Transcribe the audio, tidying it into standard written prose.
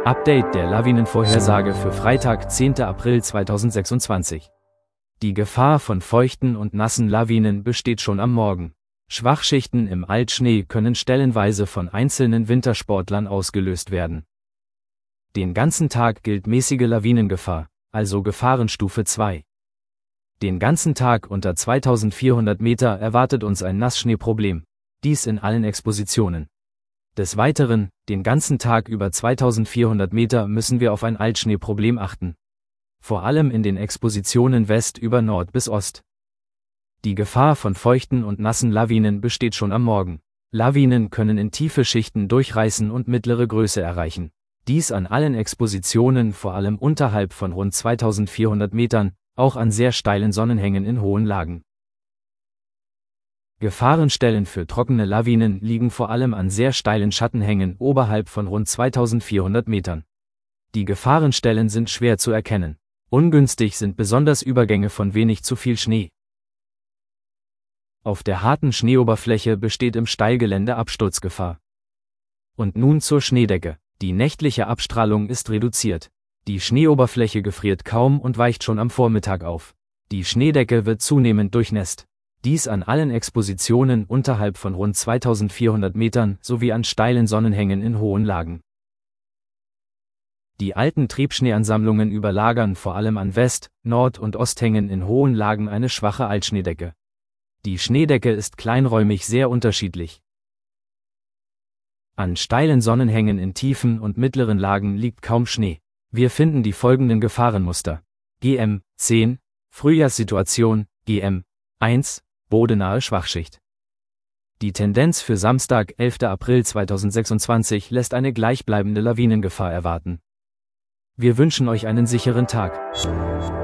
Update der Lawinenvorhersage für Freitag, 10. April 2026. Die Gefahr von feuchten und nassen Lawinen besteht schon am Morgen. Schwachschichten im Altschnee können stellenweise von einzelnen Wintersportlern ausgelöst werden. Den ganzen Tag gilt mäßige Lawinengefahr, also Gefahrenstufe 2. Den ganzen Tag unter 2400 Meter erwartet uns ein Nassschneeproblem, dies in allen Expositionen. Des Weiteren, den ganzen Tag über 2400 Meter müssen wir auf ein Altschneeproblem achten. Vor allem in den Expositionen West über Nord bis Ost. Die Gefahr von feuchten und nassen Lawinen besteht schon am Morgen. Lawinen können in tiefe Schichten durchreißen und mittlere Größe erreichen. Dies an allen Expositionen, vor allem unterhalb von rund 2400 Metern, auch an sehr steilen Sonnenhängen in hohen Lagen. Gefahrenstellen für trockene Lawinen liegen vor allem an sehr steilen Schattenhängen oberhalb von rund 2400 Metern. Die Gefahrenstellen sind schwer zu erkennen. Ungünstig sind besonders Übergänge von wenig zu viel Schnee. Auf der harten Schneeoberfläche besteht im Steilgelände Absturzgefahr. Und nun zur Schneedecke. Die nächtliche Abstrahlung ist reduziert. Die Schneeoberfläche gefriert kaum und weicht schon am Vormittag auf. Die Schneedecke wird zunehmend durchnässt. Dies an allen Expositionen unterhalb von rund 2400 Metern sowie an steilen Sonnenhängen in hohen Lagen. Die alten Triebschneeansammlungen überlagern vor allem an West-, Nord- und Osthängen in hohen Lagen eine schwache Altschneedecke. Die Schneedecke ist kleinräumig sehr unterschiedlich. An steilen Sonnenhängen in tiefen und mittleren Lagen liegt kaum Schnee. Wir finden die folgenden Gefahrenmuster. GM 10, Frühjahrssituation, GM 1, bodenahe Schwachschicht. Die Tendenz für Samstag, 11. April 2026 lässt eine gleichbleibende Lawinengefahr erwarten. Wir wünschen euch einen sicheren Tag.